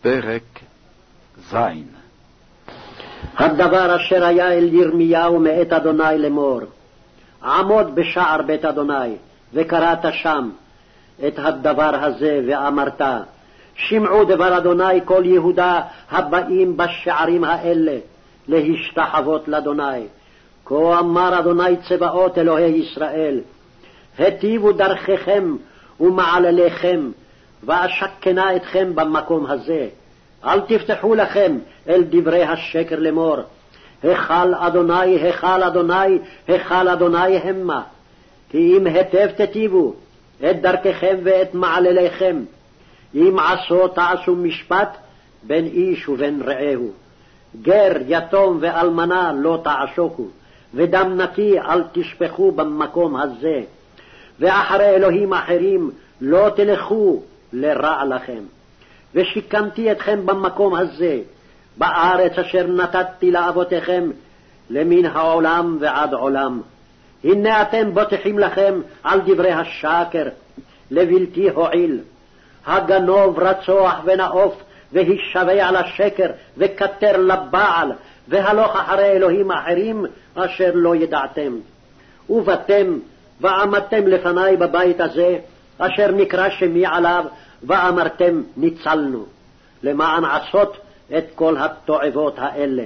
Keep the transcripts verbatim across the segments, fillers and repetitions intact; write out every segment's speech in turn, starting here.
פרק ז'. הדבר אשר היה אל ירמיהו מאת אדוני לאמור, עמוד בשער בית אדוני, וקראת שם את הדבר הזה, ואמרת, שמעו דבר אדוני כל יהודה הבאים בשערים האלה להשתחוות לאדוני. כה אמר אדוני צבאות אלוהי ישראל, היטיבו דרככם ומעלליכם, ואשכנה אתכם במקום הזה. אל תפתחו לכם אל דברי השקר לאמור, היכל אדוני, היכל אדוני, היכל אדוני המה. כי אם היטב תטיבו את דרככם ואת מעלליכם, אם עשו תעשו משפט בין איש ובין רעהו. גר, יתום ואלמנה לא תעשוקו, ודם נקי אל תשפכו במקום הזה, ואחרי אלוהים אחרים לא תלכו לרע לכם. ושיקמתי אתכם במקום הזה, בארץ אשר נתתי לאבותיכם, למן העולם ועד עולם. הנה אתם בוטחים לכם על דברי השקר, לבלתי הועיל. הגנוב רצוח ונאוף, והישבע לשקר, וכתר לבעל, והלוך אחרי אלוהים אחרים אשר לא ידעתם. ובאתם ועמדתם לפני בבית הזה, אשר נקרא שמי עליו, ואמרתם ניצלנו, למען עשות את כל התועבות האלה.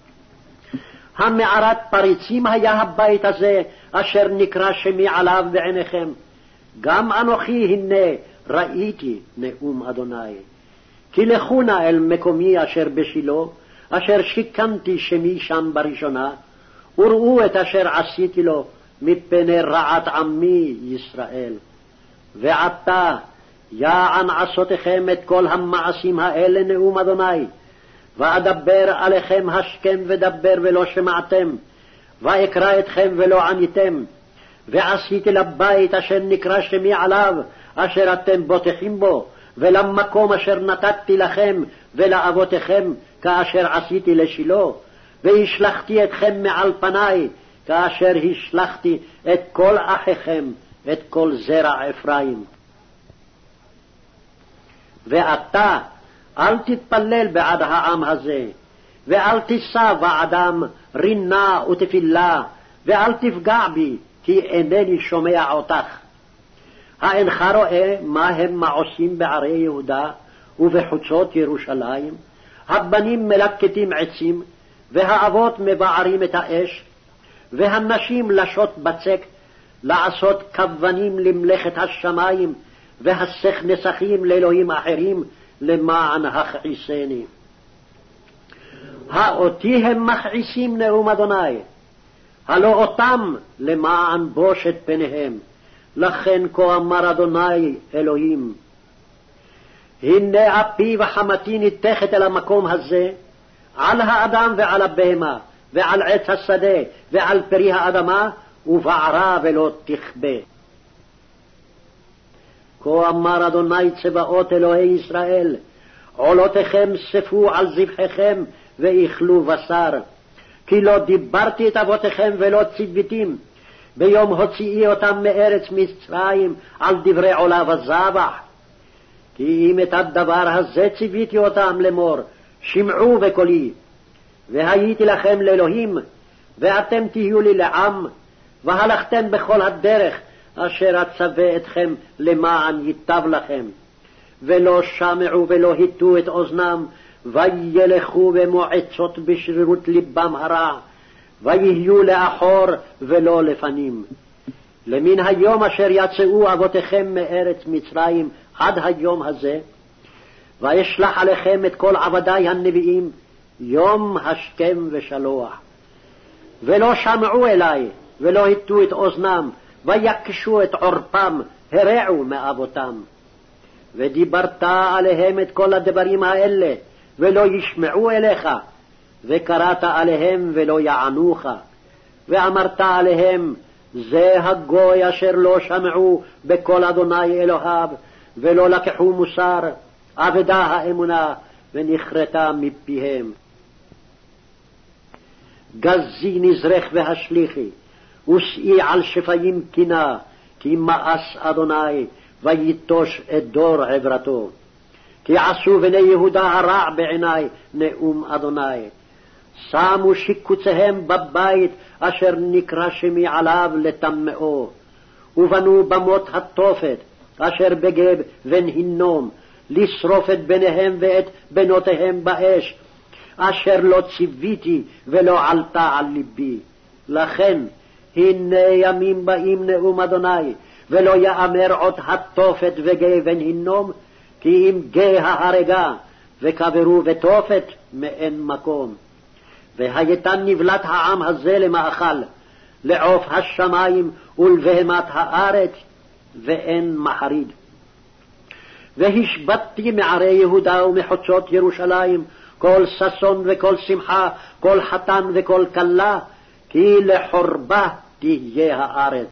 המערת פריצים היה הבית הזה, אשר נקרא שמי עליו בעיניכם. גם אנוכי הנה ראיתי נאום אדוני. כי לכו נא אל מקומי אשר בשילה, אשר שיקמתי שמי שם בראשונה, וראו את אשר עשיתי לו מפני רעת עמי ישראל. ועתה יען עשותיכם את כל המעשים האלה נאום אדוני, ואדבר עליכם השכם ודבר ולא שמעתם, ואקרא אתכם ולא עניתם. ועשיתי לבית אשר נקרא שמי עליו, אשר אתם בוטחים בו, ולמקום אשר נתתי לכם ולאבותיכם, כאשר עשיתי לשילה, והשלחתי אתכם מעל פניי, כאשר השלחתי את כל אחיכם, את כל זרע אפרים. ואתה אל תתפלל בעד העם הזה, ואל תישא בעדם רינה ותפילה, ואל תפגע בי, כי אינני שומע אותך. האינך רואה מה הם מעושים בערי יהודה ובחוצות ירושלים? הבנים מלקטים עצים, והאבות מבערים את האש, והנשים לשות בצק, לעשות כוונים למלאכת השמיים, והסך נסכים לאלוהים אחרים, למען הכעיסני. האותי הם מכעיסים נאום אדוני, הלא אותם למען בושת פניהם. לכן כה אמר אדוני אלוהים, הנה אפי וחמתי ניתכת אל המקום הזה, על האדם ועל הבהמה, ועל עץ השדה, ועל פרי האדמה, ובערה ולא תכבה. כה אמר אדוני צבאות אלוהי ישראל, עולותיכם ספו על זבחיכם ואכלו בשר, כי לא דיברתי את אבותיכם ולא ציוויתים, ביום הוציאי אותם מארץ מצרים על דברי עולה וזבח. כי אם את הדבר הזה ציוויתי אותם לאמור, שמעו בקולי, והייתי לכם לאלוהים, ואתם תהיו לי לעם, והלכתם בכל הדרך אשר אצווה אתכם למען ייטב לכם. ולא שמעו ולא היטו את אוזנם, וילכו במועצות בשרירות ליבם הרע, ויהיו לאחור ולא לפנים. למן היום אשר יצאו אבותיכם מארץ מצרים עד היום הזה, וישלח עליכם את כל עבדי הנביאים יום השכם ושלוח. ולא שמעו אלי ולא היטו את אוזנם, ויקשו את עורפם, הרעו מאבותם. ודיברת עליהם את כל הדברים האלה, ולא ישמעו אליך, וקראת עליהם ולא יענוך. ואמרת עליהם, זה הגוי אשר לא שמעו בקול אדוני אלוהיו, ולא לקחו מוסר, אבדה האמונה, ונכרתה מפיהם. גזי נזרך והשליחי, ושאי על שפיים קינה, כי מאס אדוני, ויטוש את דור עברתו. כי עשו בני יהודה הרע בעיני, נאום אדוני. שמו שיקוציהם בבית אשר נקרא שמי עליו לטמאו, ובנו במות התופת אשר בגב בן הינום, לשרוף את בניהם ואת בנותיהם באש, אשר לא ציוויתי ולא עלתה על ליבי. לכן הנה ימים באים, נאום אדוני, ולא יאמר עוד התופת וגיא בן הינום, כי אם גיא ההרגה וקברו ותופת מאין מקום. והייתה נבלת העם הזה למאכל, לעוף השמיים ולבהמת הארץ, ואין מחריד. והשבתתי מערי יהודה ומחוצות ירושלים כל ששון וכל שמחה, כל חתן וכל כלה, כי לחורבה תהיה הארץ.